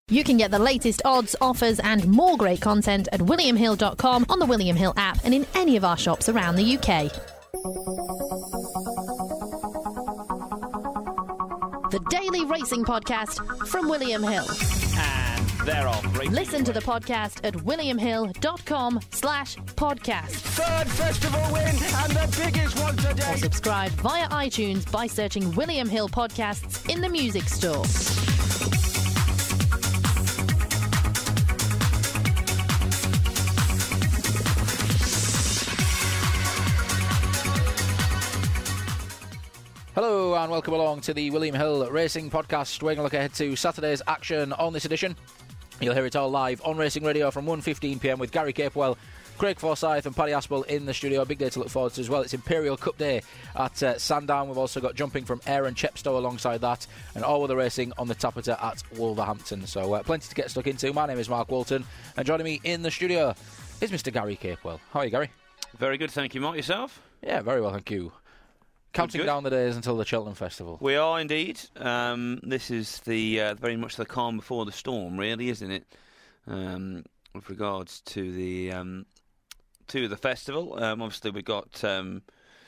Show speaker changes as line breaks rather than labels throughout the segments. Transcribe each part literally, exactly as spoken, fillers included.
You can get the latest odds, offers and more great content at william hill dot com, on the William Hill app and in any of our shops around the U K. The Daily Racing Podcast from William Hill.
And they're off. Racing
Listen to the podcast at william hill dot com slash podcast.
Third festival win and the biggest one today.
Or subscribe via iTunes by searching William Hill Podcasts in the music store.
Hello and welcome along to the William Hill Racing Podcast. We're going to look ahead to Saturday's action on this edition. You'll hear it all live on Racing Radio from one fifteen p m with Gary Capewell, Craig Forsyth and Paddy Aspel in the studio. A big day to look forward to as well. It's Imperial Cup Day at uh, Sandown. We've also got jumping from Aaron Chepstow alongside that, and all other racing on the Tapperton at Wolverhampton. So uh, plenty to get stuck into. My name is Mark Walton, and joining me in the studio is Mister Gary Capewell. How are you, Gary?
Very good, thank you, Mark. Yourself?
Yeah, very well, thank you. Counting
good.
down the days until the Cheltenham Festival.
We are indeed. Um, this is the uh, very much the calm before the storm, really, isn't it? Um, with regards to the um, to the festival, um, obviously we've got um,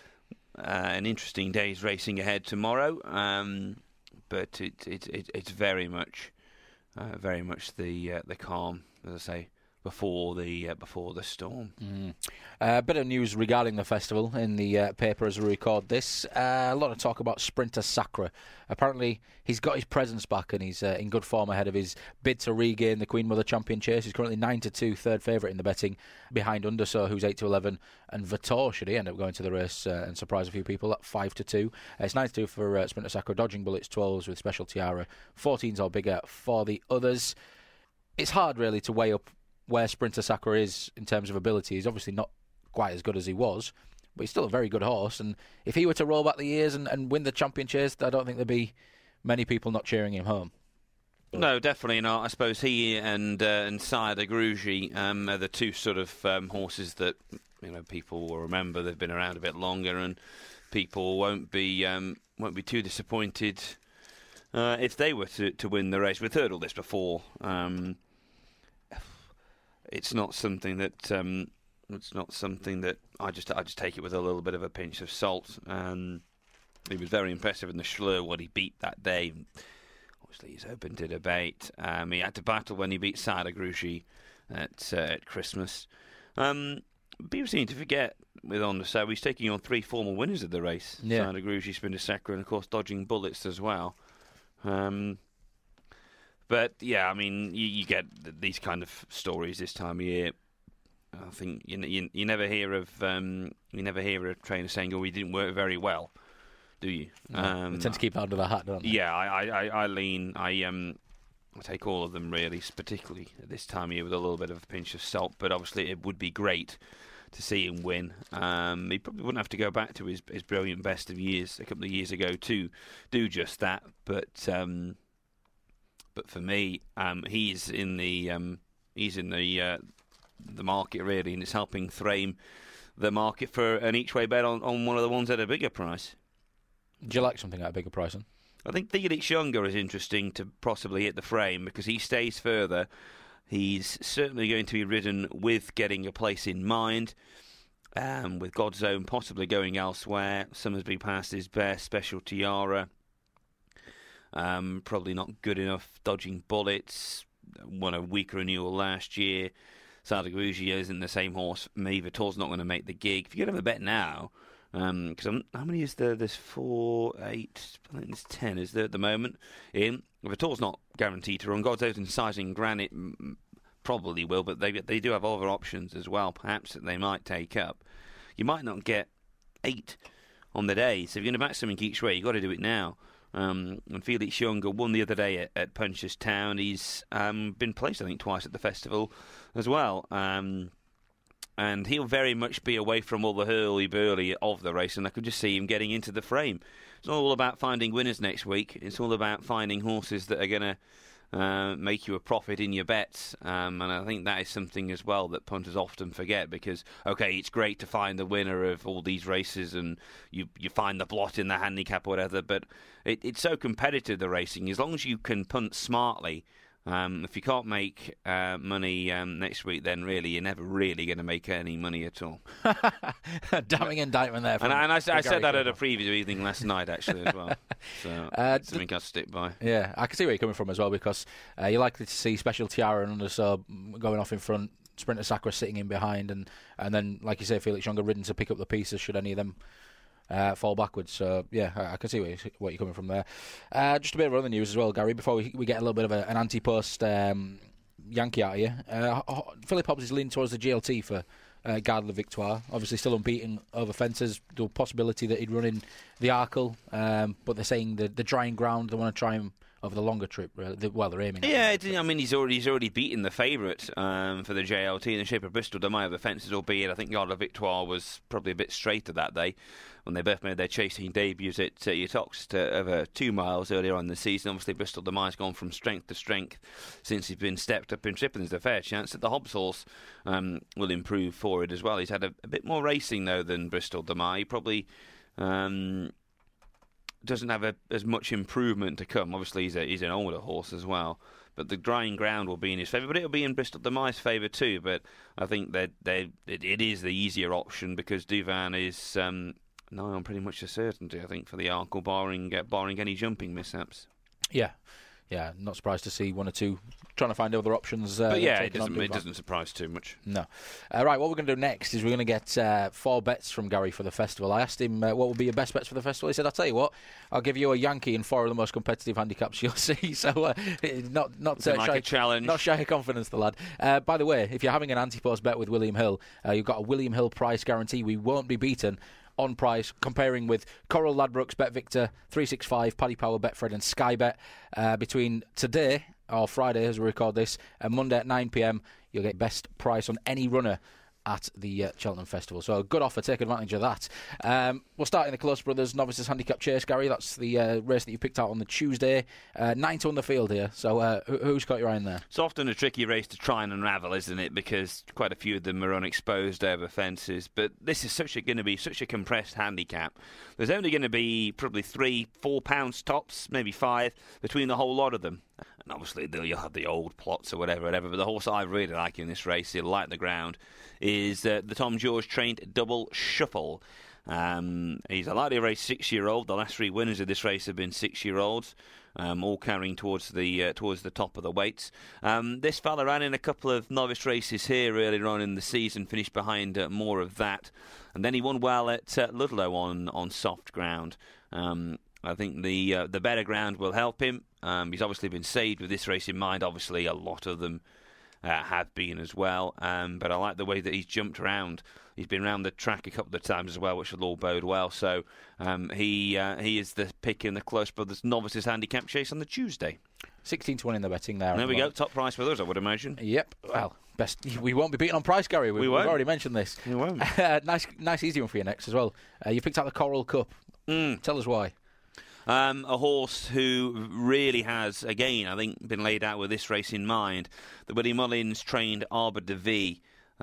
uh, an interesting day's racing ahead tomorrow, um, but it, it, it it's very much uh, very much the uh, the calm, as I say, before the uh, before the storm.
Mm. A uh, bit of news regarding the festival in the uh, paper as we record this. Uh, a lot of talk about Sprinter Sacre. Apparently he's got his presence back and he's uh, in good form ahead of his bid to regain the Queen Mother Champion Chase. He's currently nine to two, third favourite in the betting, behind Undersaw, who's eight to eleven, and Vator, should he end up going to the race uh, and surprise a few people, at five to two. Uh, it's nine to two for uh, Sprinter Sacre, Dodging Bullets twelves with Special Tiara, fourteens or bigger for the others. It's hard really to weigh up where Sprinter Sacre is in terms of ability. He's obviously not quite as good as he was, but he's still a very good horse, and if he were to roll back the years and, and win the Champion Chase, I don't think there'd be many people not cheering him home.
No, definitely not. I suppose he and uh, and Sire de Grugy um, are the two sort of um, horses that, you know, people will remember. They've been around a bit longer, and people won't be um, won't be too disappointed uh, if they were to, to win the race. We've heard all this before. Um, it's not something that um, it's not something that I just I just take it with a little bit of a pinch of salt. Um, he was very impressive in the Schlur, what he beat that day. Obviously, he's open to debate. Um, he had to battle when he beat Sire de Grugy at uh, at Christmas. Um, people seem to forget with Undersaw, he's taking on three former winners of the race:
yeah.
Sire de Grugy, Sprinter Sacre, and of course Dodging Bullets as well. Um, But, yeah, I mean, you, you get th- these kind of stories this time of year. I think you you, you never hear of um, you never hear a trainer saying, "Oh, we didn't work very well," do you?
No,
um,
they tend to keep it under the hat, don't they?
Yeah, I, I, I lean, I um, I take all of them really, particularly at this time of year, with a little bit of a pinch of salt. But obviously, it would be great to see him win. Um, he probably wouldn't have to go back to his his brilliant best of years a couple of years ago to do just that. But um, But for me, um, he's in the um, he's in the uh, the market really, and it's helping frame the market for an each way bet on, on one of the ones at a bigger price.
Do you like something at a bigger price then?
I think Felix Younger is interesting to possibly hit the frame because he stays further. He's certainly going to be ridden with getting a place in mind, um, with God's Own possibly going elsewhere. Summersby past his best, Special Tiara. Um, probably not good enough. Dodging Bullets won a weaker renewal last year. Sire de Grugy isn't the same horse. Me, Vator's not going to make the gig. If you get him a bet now, because um, how many is there? There's four, eight, I think there's ten. Is there at the moment? In Vator's not guaranteed to run. God's Own Sizing Granite probably will, but they they do have other options as well. Perhaps that they might take up. You might not get eight on the day. So if you're going to back something each way, you've got to do it now. Um, and Felix Younger won the other day at, at Punchestown. He's um, been placed, I think, twice at the festival as well. Um, and he'll very much be away from all the hurly-burly of the race, and I could just see him getting into the frame. It's not all about finding winners next week. It's all about finding horses that are going to uh, make you a profit in your bets. Um, and I think that is something as well that punters often forget because, okay, it's great to find the winner of all these races and you you find the blot in the handicap or whatever, but it, it's so competitive, the racing. As long as you can punt smartly, Um, if you can't make uh, money um, next week, then really you're never really going to make any money at all.
Damning indictment there. From,
and and I, I said that
Cooper.
at a preview evening last night, actually, as well. So
uh,
something th- I'll stick by.
Yeah, I can see where you're coming from as well, because uh, you're likely to see Special Tiara and Undersub going off in front, Sprinter Sacra sitting in behind, and, and then, like you say, Felix Younger ridden to pick up the pieces should any of them Uh, fall backwards. So yeah, I, I can see where you're, where you're coming from there. Uh, just a bit of other news as well, Gary, before we, we get a little bit of a, an anti-post um, Yankee out of you. Uh, Philip Hobbs is leaning towards the G L T for uh, Garde la Victoire. Obviously still unbeaten over fences. The possibility that he'd run in the Arkle, um, but they're saying the, the drying ground, they want to try him over the longer trip. Really. Well, they're aiming.
Yeah, it, I mean, he's already he's already beaten the favourite um, for the J L T in the shape of Bristol Demai over fences, albeit I think Garde la Victoire was probably a bit straighter that day when they both made their chasing debuts at uh, Uttoxeter over two miles earlier on in the season. Obviously, Bristol Demai's gone from strength to strength since he's been stepped up in trip, and there's a fair chance that the Hobbs horse um, will improve for it as well. He's had a, a bit more racing, though, than Bristol Demai. He probably Um, doesn't have a, as much improvement to come. Obviously, he's, a, he's an older horse as well, but the drying ground will be in his favour. But it'll be in Bristol Demai's favour too. But I think that they, it, it is the easier option because Duvan is um, nigh on pretty much a certainty, I think, for the Arkle, barring uh, barring any jumping mishaps.
Yeah, yeah. Not surprised to see one or two trying to find other options. Uh,
but yeah, it doesn't, it doesn't surprise too much.
No. Uh, right, what we're going to do next is we're going to get uh, four bets from Gary for the festival. I asked him uh, what would be your best bets for the festival. He said, I'll tell you what, I'll give you a Yankee in four of the most competitive handicaps you'll see. So uh, not not uh,
like
shy,
a challenge.
Not shy of confidence, the lad. Uh, by the way, if you're having an anti-post bet with William Hill, uh, you've got a William Hill price guarantee. We won't be beaten on price, comparing with Coral, Ladbrokes, Bet Victor, three sixty-five, Paddy Power, Betfred and Sky Bet. Uh, between today, or Friday as we record this, and Monday at nine p m, you'll get best price on any runner at the uh, Cheltenham Festival. So a good offer, take advantage of that. Um, we'll start in the Close Brothers Novices Handicap Chase, Gary. That's the uh, race that you picked out on the Tuesday. Uh, nine to on the field here. So uh, who's got your eye in there?
It's often a tricky race to try and unravel, isn't it? Because quite a few of them are unexposed over fences. But this is such a going to be such a compressed handicap. There's only going to be probably three, four pounds tops, maybe five, between the whole lot of them. And obviously you'll have the old plots or whatever, whatever. But the horse I really like in this race, he'll light the ground, is uh, the Tom George trained Double Shuffle. Um, he's a likely race six-year-old. The last three winners of this race have been six-year-olds, um, all carrying towards the uh, towards the top of the weights. Um, this fella ran in a couple of novice races here earlier on in the season, finished behind uh, more of that, and then he won well at uh, Ludlow on on soft ground. Um, I think the uh, the better ground will help him. Um, he's obviously been saved with this race in mind. Obviously, a lot of them uh, have been as well. Um, but I like the way that he's jumped around. He's been around the track a couple of times as well, which will all bode well. So um, he uh, he is the pick in the Close Brothers Novices Handicap Chase on the Tuesday.
sixteen to one in the betting there.
There we go. Top price with us, I would imagine.
Yep. Well, best. We won't be beaten on price, Gary. We,
we
we've
won't.
already mentioned this.
We won't.
Uh, nice, nice, easy one for you next as well. Uh, you picked out the Coral Cup.
Mm.
Tell us why.
Um, a horse who really has, again, I think, been laid out with this race in mind. The Willie Mullins trained Arbor de Vie,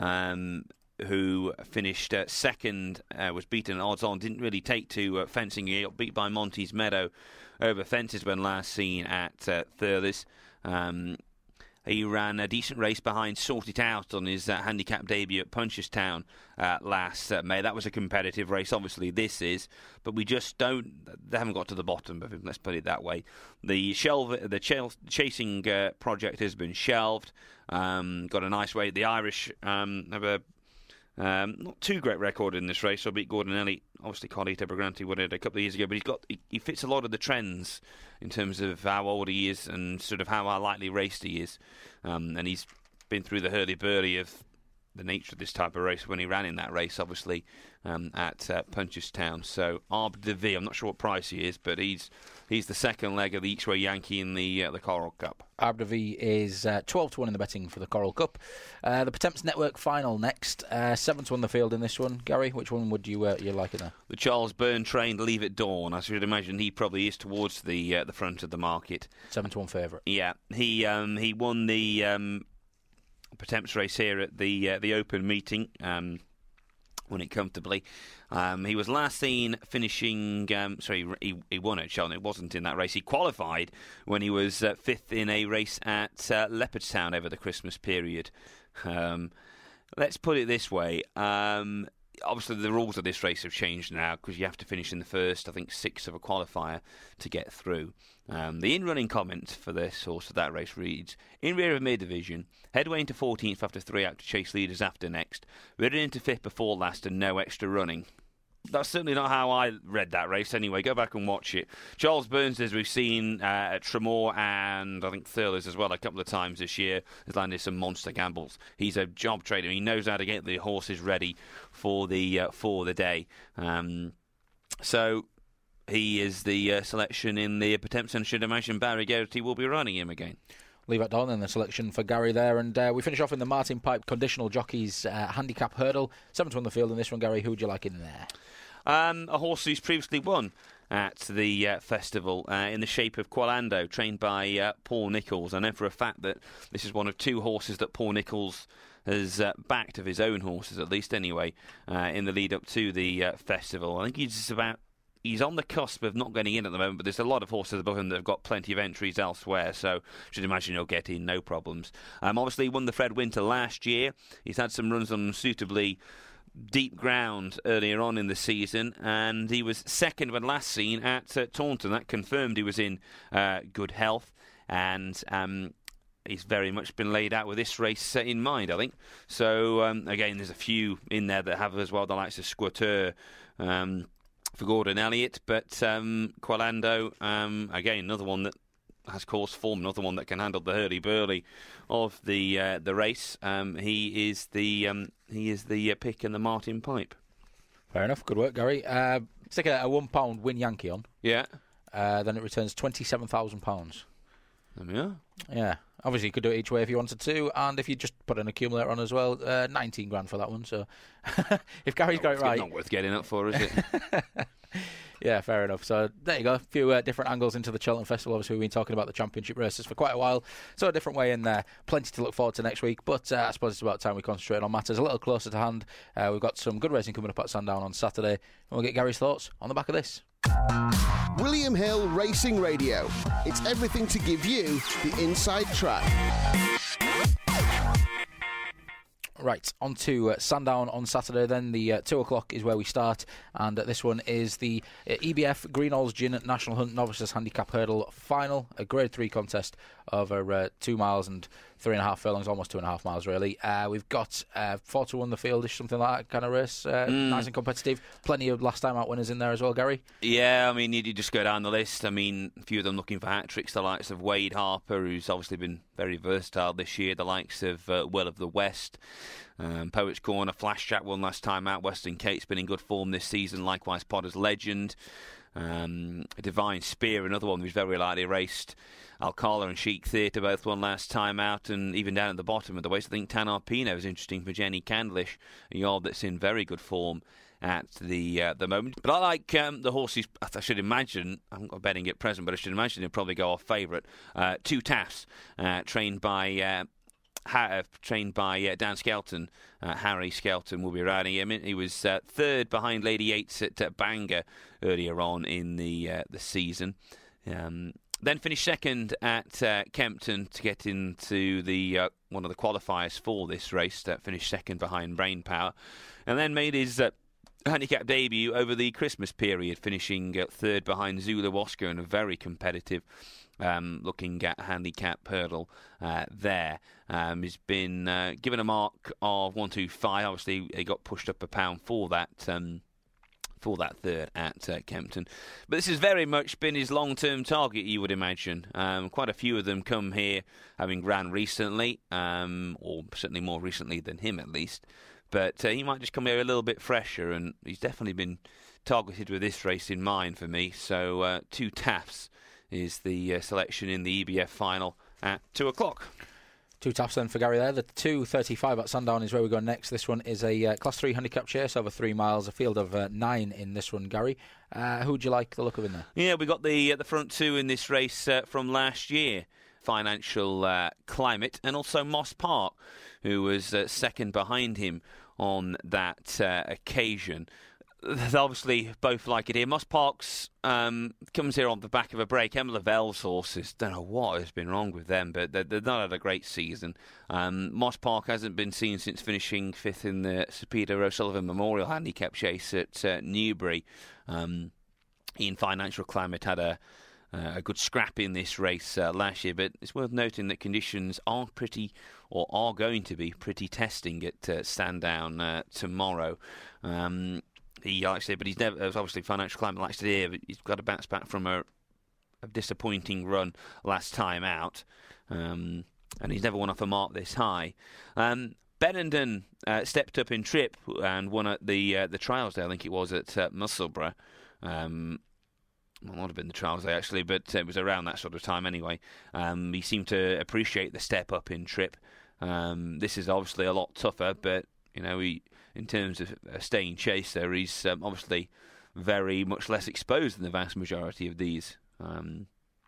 um, who finished uh, second, uh, was beaten odds on, didn't really take to uh, fencing. He got beat by Monty's Meadow over fences when last seen at uh, Thurles. Um, He ran a decent race behind Sort It Out on his uh, handicap debut at Punchestown uh, last uh, May. That was a competitive race. Obviously, this is, but we just don't. They haven't got to the bottom of him. Let's put it that way. The shelve, the ch- chasing uh, project has been shelved. Um, got a nice way. The Irish um, have a um, not too great record in this race. So beat Gordon Elliott. Obviously, Carlito Brigante won it a couple of years ago, but he's got he, he fits a lot of the trends in terms of how old he is and sort of how lightly raced he is. Um, and he's been through the hurly-burly of the nature of this type of race when he ran in that race, obviously, um, at uh, Punchestown. So, Arbor de Vie, I'm not sure what price he is, but he's he's the second leg of the each-way Yankee in the uh, the Coral Cup.
Arbor de Vie is uh, twelve to one in the betting for the Coral Cup. Uh, the Potemps Network final next. Uh, seven to one the field in this one. Gary, which one would you uh, you like in there?
The Charles Byrne trained Leave It Dawn. I should imagine he probably is towards the uh, the front of the market.
Seven to one favourite.
Yeah, he um, he won the um, Potemps race here at the uh, the Open meeting. Um, won it comfortably. Um, he was last seen finishing, um, sorry, he, he won at Cheltenham. It wasn't in that race. He qualified when he was uh, fifth in a race at uh, Leopardstown over the Christmas period. Um, let's put it this way. Um, obviously, the rules of this race have changed now because you have to finish in the first, I think, six of a qualifier to get through. Um, the in-running comment for this horse for that race reads, in rear of mid-division, headway into fourteenth after three out to chase leaders after next, ridden into fifth before last and no extra running. That's certainly not how I read that race anyway. Go back and watch it. Charles Burns, as we've seen uh, at Tremor and I think Thurles as well a couple of times this year, has landed some monster gambles. He's a job trader. He knows how to get the horses ready for the uh, for the day. Um, so he is the uh, selection in the Potemkin. Should imagine Barry Geraghty will be running him again.
Leave it down in the selection for Gary there. And uh, we finish off in the Martin Pipe Conditional Jockeys uh, Handicap Hurdle. Seventh on the field in this one, Gary. Who would you like in there?
Um, a horse who's previously won at the uh, festival uh, in the shape of Qualando, trained by uh, Paul Nicholls. I know for a fact that this is one of two horses that Paul Nicholls has uh, backed, of his own horses at least anyway, uh, in the lead up to the uh, festival. I think he's about He's on the cusp of not getting in at the moment, but there's a lot of horses above him that have got plenty of entries elsewhere, so should imagine he'll get in, no problems. Um, obviously, he won the Fred Winter last year. He's had some runs on suitably deep ground earlier on in the season, and he was second when last seen at uh, Taunton. That confirmed he was in uh, good health, and um, he's very much been laid out with this race uh, in mind, I think. So, um, again, there's a few in there that have as well, the likes of Squateur, um for Gordon Elliott, but um, Qualando, um, again, another one that has course form, another one that can handle the hurly-burly of the uh, the race. Um, he is the um, he is the uh, pick in the Martin Pipe.
Fair enough. Good work, Gary. Uh, stick a, a one pound Win Yankee on.
Yeah.
Uh, then it returns twenty-seven thousand pounds.
There we are.
Yeah. Obviously, you could do it each way if you wanted to, and if you just put an accumulator on as well, uh, nineteen grand for that one. So, if Gary's
not
got it right,
not worth getting up for, is it?
Yeah, fair enough. So there you go. A few uh, different angles into the Cheltenham Festival. Obviously, we've been talking about the championship races for quite a while, so a different way in there. Plenty to look forward to next week, but uh, I suppose it's about time we concentrate on matters a little closer to hand. Uh, we've got some good racing coming up at Sandown on Saturday, and we'll get Gary's thoughts on the back of this.
William Hill Racing Radio. It's everything to give you the inside track.
Right, on to uh, Sandown on Saturday then. The uh, two o'clock is where we start, and uh, this one is the uh, E B F Greenall's Gin National Hunt Novices Handicap Hurdle Final, a Grade three contest over uh, two miles and three and a half furlongs, almost two and a half miles really. Uh, we've got uh, four to one the fieldish, something like that kind of race. Uh, mm. Nice and competitive. Plenty of last time out winners in there as well, Gary.
Yeah, I mean, you, you just go down the list. I mean, a few of them looking for hat-tricks, the likes of Wade Harper, who's obviously been very versatile this year, the likes of uh, Will of the West, um, Poets Corner, Flash Jack won last time out, Western Cape's been in good form this season, likewise Potter's Legend, um, Divine Spear, another one who's very lightly raced. Alcala and Chic Theatre both won last time out, and even down at the bottom of the waist, I think Tanar Pino is interesting for Jenny Candlish, a yard that's in very good form at the uh, the moment. But I like um, the horses. I should imagine, I'm not betting at present, but I should imagine he'll probably go off favourite. Uh, Two Taffs, uh, trained by uh, ha- trained by uh, Dan Skelton. Uh, Harry Skelton will be riding him. He was uh, third behind Lady Yates at uh, Bangor earlier on in the uh, the season. Um, Then finished second at uh, Kempton to get into the uh, one of the qualifiers for this race. That finished second behind Brain Power, and then made his uh, handicap debut over the Christmas period, finishing uh, third behind Zulu Oscar in a very competitive um, looking at handicap hurdle uh, there. Um, he's been uh, given a mark of one two five. Obviously, he got pushed up a pound for that. Um, for that third at uh, Kempton. But this has very much been his long-term target, you would imagine. Um, quite a few of them come here having ran recently, um, or certainly more recently than him at least. But uh, he might just come here a little bit fresher, and he's definitely been targeted with this race in mind for me. So uh, Two Taffs is the uh, selection in the E B F final at two o'clock.
Two Taffs then for Gary there. The two thirty-five at Sandown is where we go next. This one is a uh, Class three handicap chase over three miles, a field of uh, nine in this one, Gary. Uh, who would you like the look of in there?
Yeah, we got the uh, the front two in this race uh, from last year. Financial uh, Climate and also Moss Park, who was uh, second behind him on that uh, occasion. They obviously both like it here. Moss Parks um, comes here on the back of a break. Emma Lavell's horses, don't know what has been wrong with them, but they've not had a great season. Um, Moss Park hasn't been seen since finishing fifth in the Sir Peter O'Sullivan Memorial Handicap Chase at uh, Newbury. Um, in Financial Climate had a Uh, a good scrap in this race uh, last year, but it's worth noting that conditions are pretty, or are going to be pretty testing at uh, Sandown uh, tomorrow. Um, he likes it, but he's never, obviously Financial Climate likes it here, but he's got to bounce back from a, a disappointing run last time out, um, and he's never won off a mark this high. Um, Benenden uh, stepped up in trip and won at the uh, the trials there, I think it was at uh, Musselburgh. Um, Well, it might have been the trials day, actually, but it was around that sort of time anyway. Um, he seemed to appreciate the step up in trip. Um, this is obviously a lot tougher, but, you know, he, in terms of a staying chaser, he's um, obviously very much less exposed than the vast majority of these. Um,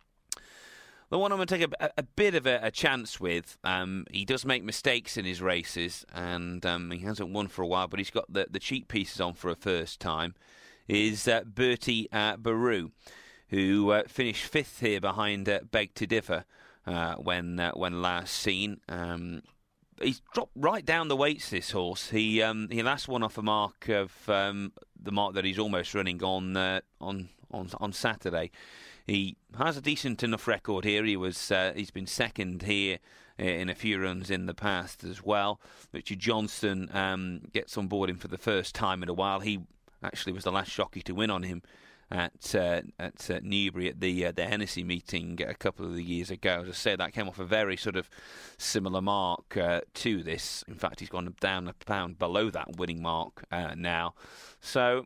the one I'm going to take a, a bit of a, a chance with, um, he does make mistakes in his races, and um, he hasn't won for a while, but he's got the, the cheap pieces on for a first time, is uh, Bertie uh, Baru, who uh, finished fifth here behind uh, Beg to Differ uh, when uh, when last seen. Um, he's dropped right down the weights, this horse. He um, he last won off a mark of um, the mark that he's almost running on uh, on on on Saturday. He has a decent enough record here. He was uh, he's been second here in a few runs in the past as well. Richard Johnston um, gets on board him for the first time in a while. He actually was the last jockey to win on him at uh, at uh, Newbury at the uh, the Hennessy meeting a couple of years ago. As I say, that came off a very sort of similar mark uh, to this. In fact, he's gone down a pound below that winning mark uh, now. So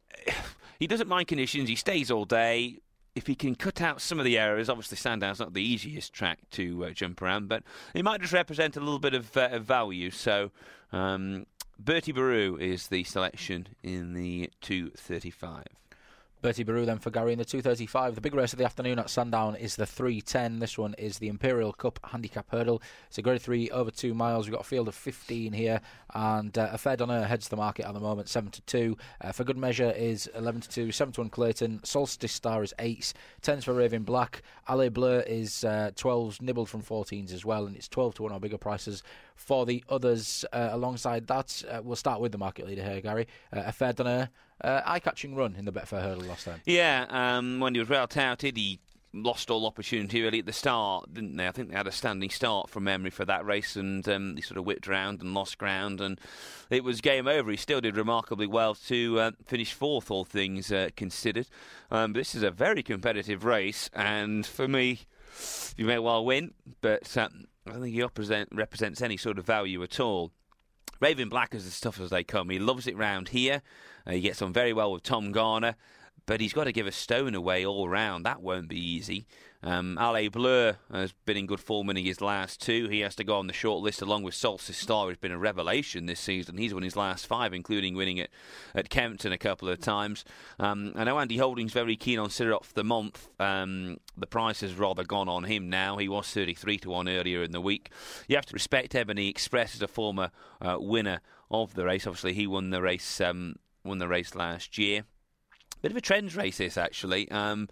he doesn't mind conditions. He stays all day. If he can cut out some of the errors, obviously Sandown's not the easiest track to uh, jump around, but he might just represent a little bit of, uh, of value. So um, Bertie Baru is the selection in the two thirty-five.
Bertie Baru then for Gary in the two thirty-five. The big race of the afternoon at Sandown is the three ten. This one is the Imperial Cup Handicap Hurdle. It's a grade three over two miles. We've got a field of fifteen here, and uh, a Fair Donner heads the market at the moment, seven to two. Uh, for good measure is eleven to two, seven to one Clayton. Solstice Star is eights, tens for Raven Black. Alley Blur is uh, twelves, nibbled from fourteens as well, and it's twelve to one or bigger prices for the others. Uh, alongside that, uh, we'll start with the market leader here, Gary. Uh, a Fair Donner. Uh, eye-catching run in the Betfair Hurdle last time.
Yeah, um, when he was well touted, he lost all opportunity really at the start, didn't they? I think they had a standing start from memory for that race, and um, he sort of whipped around and lost ground, and it was game over. He still did remarkably well to uh, finish fourth, all things uh, considered. Um, this is a very competitive race, and for me, you may well win, but um, I don't think he represent, represents any sort of value at all. Raven Black is as tough as they come. He loves it round here. Uh, he gets on very well with Tom Garner, but he's got to give a stone away all round. That won't be easy. Um, Alley Blur has been in good form in his last two. He has to go on the short list along with Solstice Star, who's been a revelation this season. He's won his last five, including winning at, at Kempton a couple of times. Um, I know Andy Holding's very keen on Sirof the Month. Um, the price has rather gone on him now. He was thirty-three to one earlier in the week. You have to respect Ebony Express as a former uh, winner of the race. Obviously, he won the race um, won the race last year. Bit of a trends race, this, actually. Um,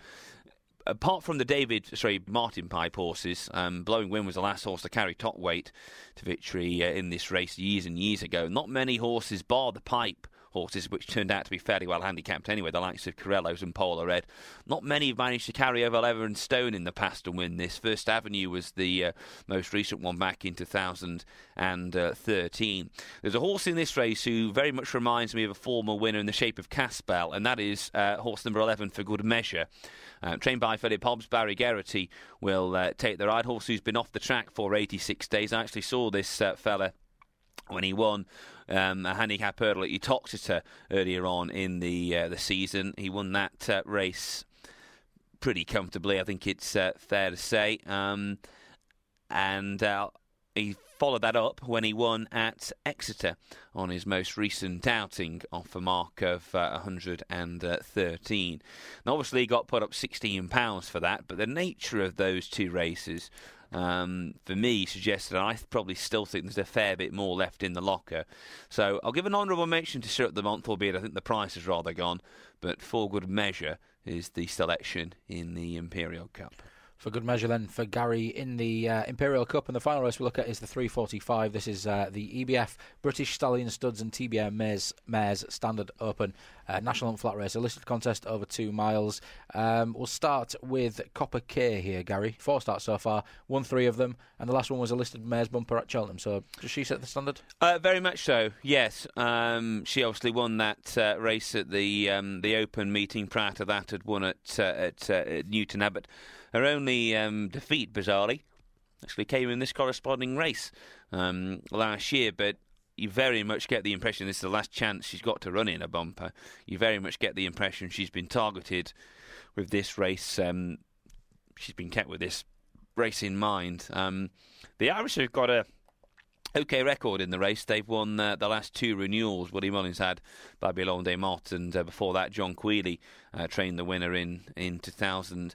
apart from the David, sorry, Martin Pipe horses, um, Blowing Wind was the last horse to carry top weight to victory uh, in this race years and years ago. Not many horses, bar the Pipe horses, which turned out to be fairly well handicapped anyway, the likes of Corellos and Polar Red. Not many have managed to carry over leather and stone in the past to win this. First Avenue was the uh, most recent one back in two thousand thirteen. There's a horse in this race who very much reminds me of a former winner in the shape of Caspel, and that is uh, horse number eleven for good measure. Uh, trained by Philip Hobbs, Barry Geraghty will uh, take the ride. Horse who's been off the track for eighty-six days. I actually saw this uh, fella when he won um, a handicap hurdle at Uttoxeter earlier on in the uh, the season. He won that uh, race pretty comfortably, I think it's uh, fair to say. Um, and uh, he followed that up when he won at Exeter on his most recent outing off a mark of uh, one hundred thirteen. Now, obviously, he got put up sixteen pounds for that, but the nature of those two races, um, for me, suggests that I probably still think there's a fair bit more left in the locker. So I'll give an honourable mention to Stirrup the Month, albeit I think the price is rather gone. But for good measure is the selection in the Imperial Cup.
For good measure then, for Gary in the uh, Imperial Cup, and the final race we look at is the three forty-five. This is uh, the E B F British Stallion Studs and T B M Mares, Mares Standard Open uh, National Hunt Flat Race, a listed contest over two miles. Um, we'll start with Copper K here, Gary. Four starts so far, won three of them, and the last one was a listed Mares bumper at Cheltenham. So does she set the standard?
Uh, very much so, yes. Um, she obviously won that uh, race at the um, the Open meeting. Prior to that, had won at, uh, at, uh, at Newton Abbot. Her only um, defeat, bizarrely, actually came in this corresponding race um, last year, but you very much get the impression this is the last chance she's got to run in a bumper. You very much get the impression she's been targeted with this race. Um, she's been kept with this race in mind. Um, the Irish have got a okay record in the race. They've won uh, the last two renewals. Woody Mullins had Babylon des Mottes, and uh, before that, John Queally uh, trained the winner in, in two thousand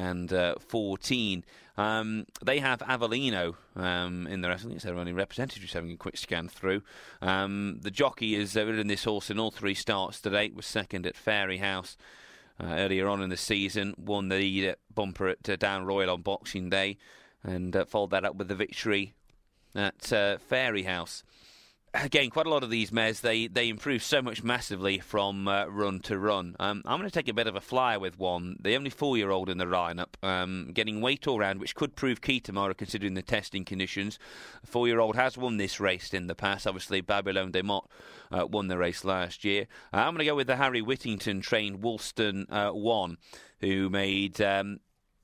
fourteen. Um, they have Avellino um, in the race. I think it's their only representative, just having a quick scan through. Um, the jockey has uh, ridden this horse in all three starts to date, was second at Fairyhouse uh, earlier on in the season, won the uh, bumper at uh, Down Royal on Boxing Day, and uh, followed that up with the victory at uh, Fairyhouse. Again, quite a lot of these mares, they, they improve so much massively from uh, run to run. Um, I'm going to take a bit of a flyer with one, the only four-year-old in the lineup, um, getting weight all round, which could prove key tomorrow considering the testing conditions. A four-year-old has won this race in the past. Obviously, Babylon des Mottes uh, won the race last year. Uh, I'm going to go with the Harry Whittington-trained Woolston uh, one, who made um,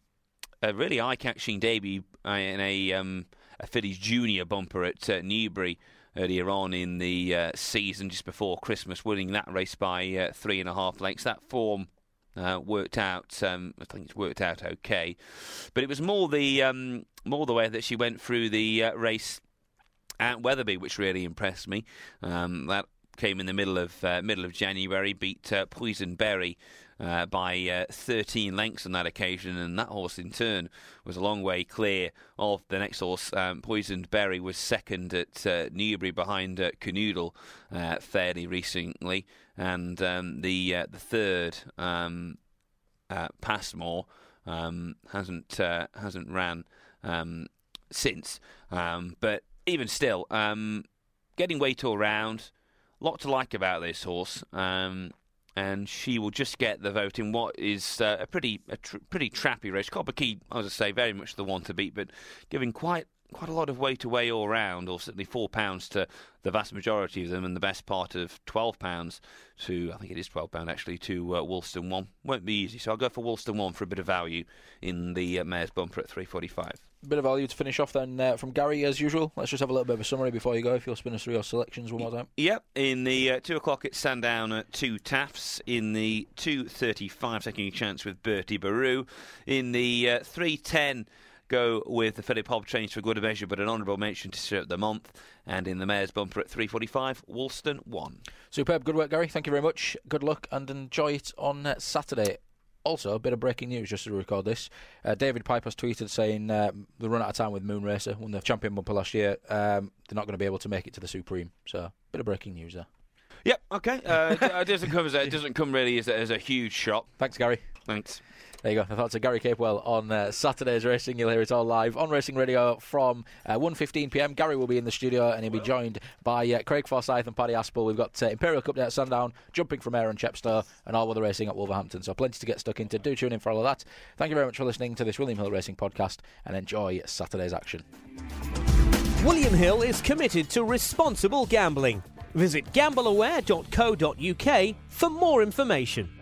a really eye-catching debut in a, um, a Fillies Junior bumper at uh, Newbury earlier on in the uh, season, just before Christmas, winning that race by uh, three and a half lengths. That form uh, worked out. Um, I think it's worked out okay, but it was more the um, more the way that she went through the uh, race at Wetherby, which really impressed me. Um, that came in the middle of uh, middle of January, beat uh, Poison Berry Uh, by uh, thirteen lengths on that occasion, and that horse in turn was a long way clear of the next horse. Um, Poisoned Berry was second at uh, Newbury behind uh, Canoodle uh, fairly recently, and um, the uh, the third um, uh, Passmore um, hasn't uh, hasn't ran um, since, um, but even still, um, getting weight all round, a lot to like about this horse. Um, And she will just get the vote in what is uh, a pretty a tr- pretty trappy race. Copper Key, as I say, very much the one to beat, but giving quite quite a lot of weight away all round, or certainly four pounds to the vast majority of them, and the best part of twelve pounds to, I think it is twelve pounds actually, to uh, Woolston one. Won't be easy, so I'll go for Woolston one for a bit of value in the uh, Mares bumper at three forty-five.
Bit of value to finish off then uh, from Gary as usual. Let's just have a little bit of a summary before you go, if you'll spin us through your selections one more time.
Yep, in the uh, two o'clock it's Sandown at two Taffs. In the two thirty-five, taking a chance with Bertie Baru. In the uh, three ten, go with the Philip Hobb trains for good measure, but an honourable mention to Stirrup the Month. And in the Mares bumper at three forty-five, Woolston one. Superb,
good work, Gary. Thank you very much. Good luck and enjoy it on uh, Saturday. Also, a bit of breaking news just to record this. Uh, David Piper's tweeted saying uh, the run out of time with Moonracer, won the champion bumper last year. Um, they're not going to be able to make it to the Supreme. So, a bit of breaking news there.
Yep, okay. Uh, it doesn't come as a, it doesn't come really as a, as a huge shock.
Thanks, Gary.
Thanks.
There you go. I thought to Gary Capewell on uh, Saturday's racing. You'll hear it all live on Racing Radio from uh, one fifteen p m. Gary will be in the studio and he'll be joined by uh, Craig Forsyth and Paddy Aspel. We've got uh, Imperial Cup Day at Sandown, Jumping from Air and Chepstow, and all other racing at Wolverhampton. So plenty to get stuck into. Do tune in for all of that. Thank you very much for listening to this William Hill Racing podcast, and enjoy Saturday's action.
William Hill is committed to responsible gambling. Visit gamble aware dot co dot u k for more information.